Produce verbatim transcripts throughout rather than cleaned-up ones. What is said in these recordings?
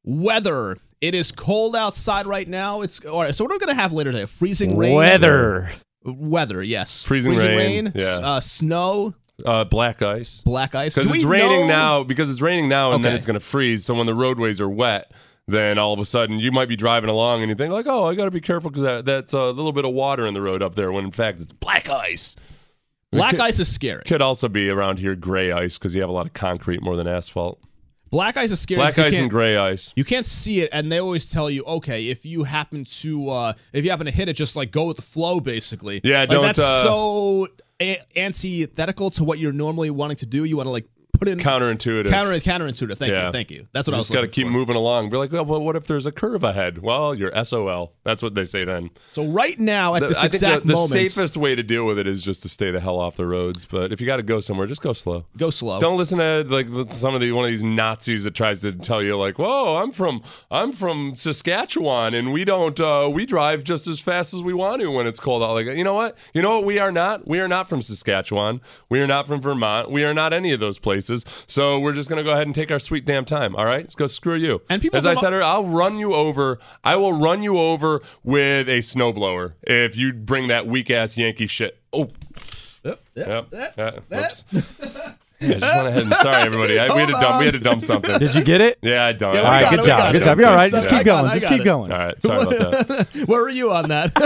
Weather. It is cold outside right now. It's all right. So what are we going to have later today? Freezing rain. Weather. Weather, yes. Freezing, Freezing rain. rain. Yeah. Uh, snow. Uh, black ice. Black ice. Because Do it's we raining know- now. Because it's raining now, and then Okay. it's going to freeze. So when the roadways are wet, then all of a sudden you might be driving along and you think like, oh, I got to be careful because that, that's a little bit of water in the road up there. When in fact it's black ice. Black could, ice is scary. Could also be around here gray ice because you have a lot of concrete more than asphalt. Black ice is scary. Black You ice can't- and gray ice. You can't see it, and they always tell you, okay, if you happen to, uh, if you happen to hit it, just like go with the flow, basically. Yeah, like, don't, That's uh, so a- antithetical to what you're normally wanting to do. You want to like put in Counterintuitive. counter counterintuitive. Thank Yeah. you, thank you. That's what You I was just got to looking keep for. moving along. Be like, well, what if there's a curve ahead? Well, you're S O L. That's what they say then. So right now, at The- this I think exact the, the moment, safest way to deal with it is just to stay the hell off the roads. But if you got to go somewhere, just go slow. go slow. Don't listen to like some of the one of these Nazis that tries to tell you like, "Whoa, I'm from I'm from Saskatchewan and we don't uh, we drive just as fast as we want to when it's cold out." Like, you know what? You know what? We are not. We are not from Saskatchewan. We are not from Vermont. We are not any of those places. So we're just gonna go ahead and take our sweet damn time. All right, let's go. Screw you. And people as I from- said, I'll run you over. I will run you over with a snowblower if you bring that weak ass Yankee shit. Oh. Yep, Yep. yep, Yeah, yep. whoops. Yeah, I just went ahead and sorry everybody. I, we had to Hold dump. on. We had to dump something. Did you get it? Yeah, I done. Yeah, All we right, got good it, we job. got Good it. job. You're all right. Just I keep got it, going. I Just got keep it. going. All right, sorry about that. Where were you on that?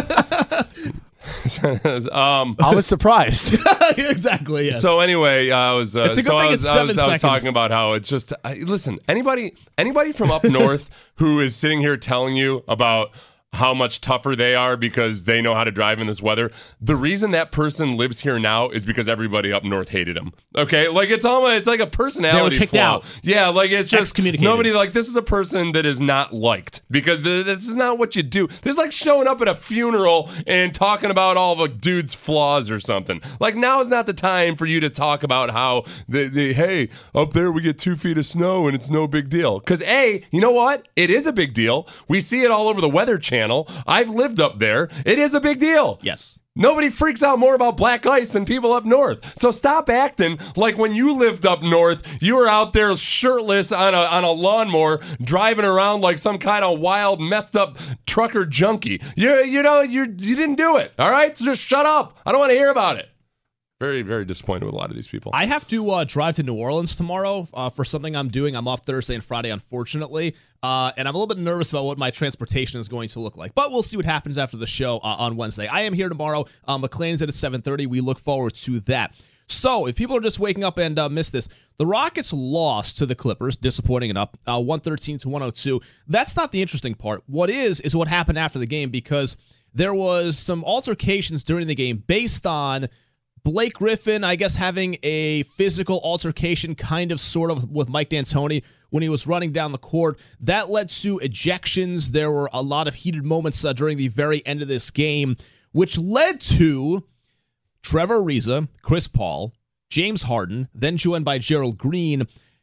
um, I was surprised. exactly. Yes. So anyway, uh, I was. Uh, It's a good so thing I was, it's I was, seven I was seconds. talking about how it's just. I, listen, anybody, anybody from up north who is sitting here telling you about how much tougher they are because they know how to drive in this weather. The reason that person lives here now is because everybody up north hated him. Okay, like it's almost it's like a personality kicked flaw. out. Yeah, like it's just Excommunicated. nobody like this is a person that is not liked because th- this is not what you do. This is like showing up at a funeral and talking about all the dude's flaws or something. Like now is not the time for you to talk about how the, the hey up there we get two feet of snow and it's no big deal. Because a you know what it is a big deal. We see it all over the Weather Channel. I've lived up there. It is a big deal. yes. Nobody freaks out more about black ice than people up north. So stop acting like when you lived up north, you were out there shirtless on a on a lawnmower, driving around like some kind of wild, methed up trucker junkie. You you know you you didn't do it. All right, so just shut up. I don't want to hear about it. Very, very disappointed with a lot of these people. I have to uh, drive to New Orleans tomorrow uh, for something I'm doing. I'm off Thursday and Friday, unfortunately, uh, and I'm a little bit nervous about what my transportation is going to look like. But we'll see what happens after the show uh, on Wednesday. I am here tomorrow. Uh, McLean's at seven thirty. We look forward to that. So, if people are just waking up and uh, missed this, the Rockets lost to the Clippers, disappointing enough, uh, one thirteen to one oh two. That's not the interesting part. What is, is what happened after the game, because there was some altercations during the game based on Blake Griffin, I guess, having a physical altercation, kind of, sort of, with Mike D'Antoni when he was running down the court. That led to ejections. There were a lot of heated moments uh, during the very end of this game, which led to Trevor Ariza, Chris Paul, James Harden, then joined by Gerald Green,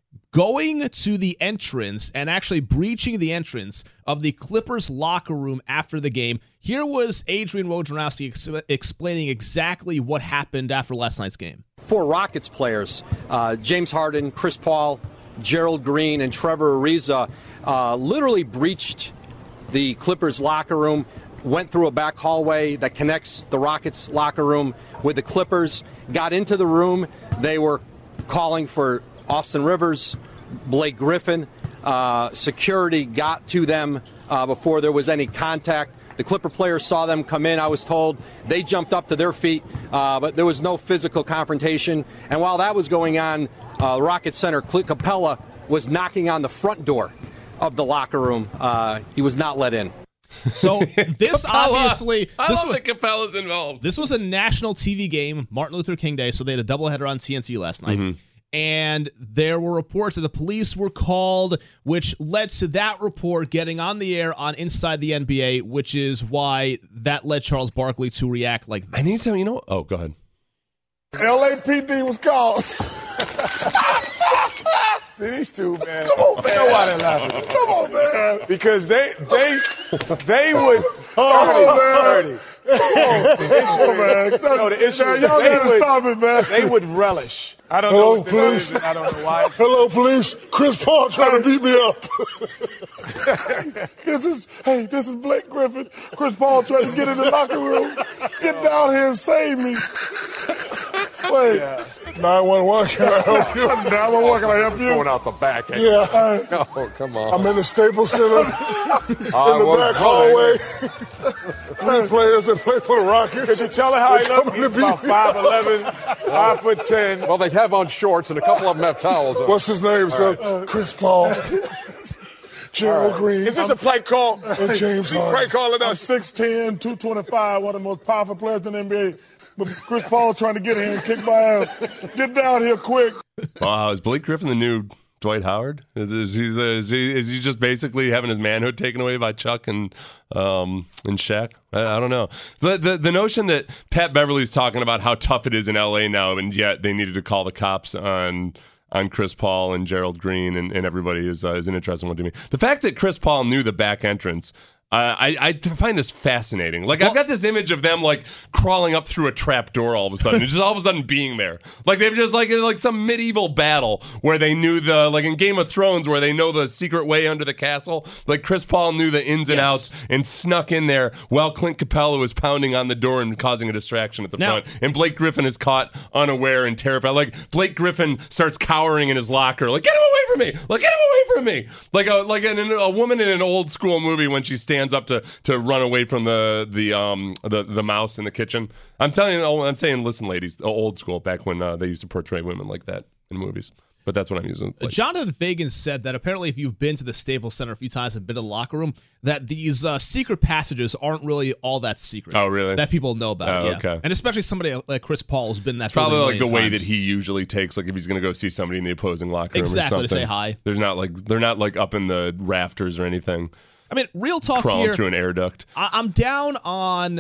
going to the entrance and actually breaching the entrance of the Clippers locker room after the game. Here was Adrian Wojnarowski ex- explaining exactly what happened after last night's game. Four Rockets players, uh, James Harden, Chris Paul, Gerald Green, and Trevor Ariza, uh, literally breached the Clippers locker room, went through a back hallway that connects the Rockets locker room with the Clippers, got into the room. They were calling for Austin Rivers, Blake Griffin. Uh, security got to them uh, before there was any contact. The Clipper players saw them come in, I was told. They jumped up to their feet, uh, but there was no physical confrontation. And while that was going on, uh, Rocket Center Clint Capella was knocking on the front door of the locker room. Uh, he was not let in. So this obviously, I this love was, that Capella's involved. this was a national T V game, Martin Luther King Day, so they had a doubleheader on T N T last night. Mm-hmm. And there were reports that the police were called, which led to that report getting on the air on Inside the N B A, which is why that led Charles Barkley to react like this. I need some, you know. Oh, go ahead. L A P D was called. See these two, man. Come on, man. Nobody laughing. Come on, man. man. Because they they they would Oh, man. Oh, the issue, Oh, man. no, the issue Man, is y'all they gotta would, stop it, man. They would relish. I don't Hello, know what this police. is, and I don't know why. Hello, police. Chris Paul trying to beat me up. this is, hey, this is Blake Griffin. Chris Paul trying to get in the locker room. Get down here and save me. Wait, nine one one, can I help you? nine one one, can I help you? Going out the back. ain't Yeah, it? I, Oh, come on. I'm in the Staples Center, in I the was back playing. hallway. Three players that play for the Rockets. Could you tell her how he They're looks? coming He's to beat about me. five eleven, five foot ten. Well, they have on shorts, and a couple of them have towels on. What's his name, sir? Chris Paul. Gerald Green. Is this a play call? and James He's Harden. play calling I'm us. six ten, two twenty-five, one of the most powerful players in the N B A. But Chris Paul trying to get in and kick my ass. Get down here quick. Wow, is Blake Griffin the new Dwight Howard? Is, is, he, is, he, is he just basically having his manhood taken away by Chuck and um, and Shaq? I, I don't know. The, the the notion that Pat Beverly's talking about how tough it is in L A now, and yet they needed to call the cops on on Chris Paul and Gerald Green and, and everybody is uh, is an interesting one to me. The fact that Chris Paul knew the back entrance. Uh, I, I find this fascinating. Like, I've got this image of them, like, crawling up through a trap door all of a sudden, and just all of a sudden being there. Like, they've just, like, like some medieval battle where they knew the, like in Game of Thrones, where they know the secret way under the castle. Like, Chris Paul knew the ins and Yes. outs and snuck in there while Clint Capella was pounding on the door and causing a distraction at the Now- front. And Blake Griffin is caught unaware and terrified. Like, Blake Griffin starts cowering in his locker. Like, get him away from me! Like, get him away from me! Like a, like an, a woman in an old school movie when she stands up to, to run away from the the um the, the mouse in the kitchen. I'm telling you, I'm saying, listen, ladies, old school, back when uh, they used to portray women like that in movies. But that's what I'm using. Like, Jonathan Fagan said that apparently if you've been to the Staples Center a few times and been to the locker room, that these uh, secret passages aren't really all that secret. Oh, really? That people know about, Oh, yeah. okay. And especially somebody like Chris Paul who's been in that probably building like a the way million that times. he usually takes, like if he's going to go see somebody in the opposing locker room Exactly, or to something. say hi. There's not like they're not like up in the rafters or anything, I mean, real talk crawling here. through an air duct. I, I'm down on.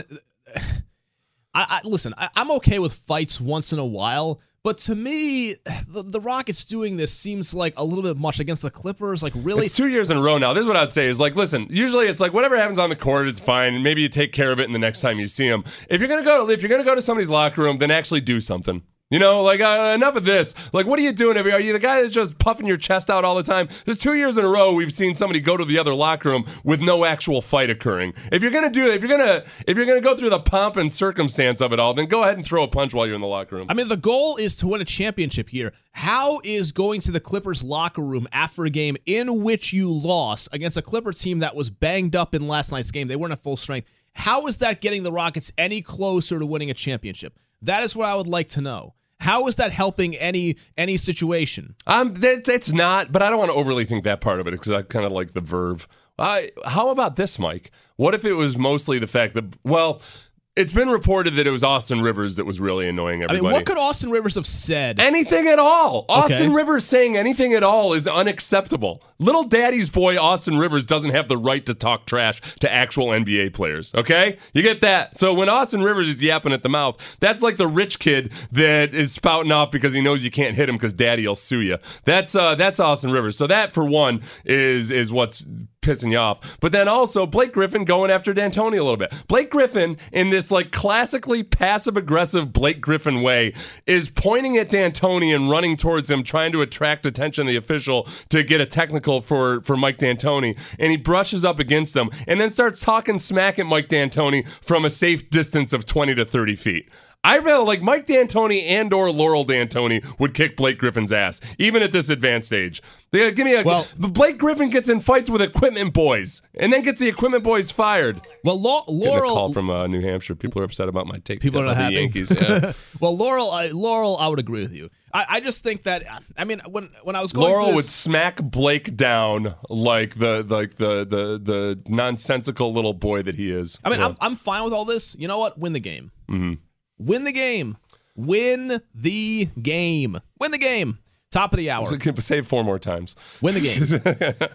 I, I listen. I, I'm okay with fights once in a while, but to me, the, the Rockets doing this seems like a little bit much against the Clippers. Like, really, It's two years in a row now. This is what I'd say is like, listen, usually it's like whatever happens on the court is fine. Maybe you take care of it in the next time you see them. If you're gonna go, if you're gonna go to somebody's locker room, then actually do something. You know, like uh, enough of this. Like, what are you doing? Are you the guy that's just puffing your chest out all the time? There's two years in a row we've seen somebody go to the other locker room with no actual fight occurring. If you're gonna do it, if you're gonna if you're gonna go through the pomp and circumstance of it all, then go ahead and throw a punch while you're in the locker room. I mean, the goal is to win a championship here. How is going to the Clippers locker room after a game in which you lost against a Clipper team that was banged up in last night's game? They weren't at full strength. How is that getting the Rockets any closer to winning a championship? That is what I would like to know. How is that helping any any situation? Um, it's, it's not, but I don't want to overly think that part of it because I kind of like the verve. Uh, how about this, Mike? What if it was mostly the fact that, well, it's been reported that it was Austin Rivers that was really annoying I everybody. mean, what could Austin Rivers have said? Anything at all. Austin Okay. Rivers saying anything at all is unacceptable. Little daddy's boy Austin Rivers doesn't have the right to talk trash to actual N B A players, okay? You get that? So when Austin Rivers is yapping at the mouth, that's like the rich kid that is spouting off because he knows you can't hit him because daddy will sue you. That's uh, that's Austin Rivers. So that, for one, is is what's pissing you off. But then also Blake Griffin going after D'Antoni a little bit. Blake Griffin, in this like classically passive-aggressive Blake Griffin way, is pointing at D'Antoni and running towards him, trying to attract attention of the official to get a technical for, for Mike D'Antoni. And he brushes up against him and then starts talking smack at Mike D'Antoni from a safe distance of twenty to thirty feet. I feel like Mike D'Antoni and or Laurel D'Antoni would kick Blake Griffin's ass, even at this advanced age. They, give me a, Well- Blake Griffin gets in fights with equipment boys and then gets the equipment boys fired. Well, Lau- Getting a call Laurel. from uh, New Hampshire. People are upset about my take. People are not about happy. the Yankees. Yeah. Well, Laurel, I, Laurel, I would agree with you. I, I just think that. I mean, when when I was going, Laurel through would this, smack Blake down like the like the the the nonsensical little boy that he is. I mean, Yeah. I'm I'm fine with all this. You know what? Win the game. Mm-hmm. Win the game. Win the game. Win the game. Top of the hour. So, say it four more times. Win the game.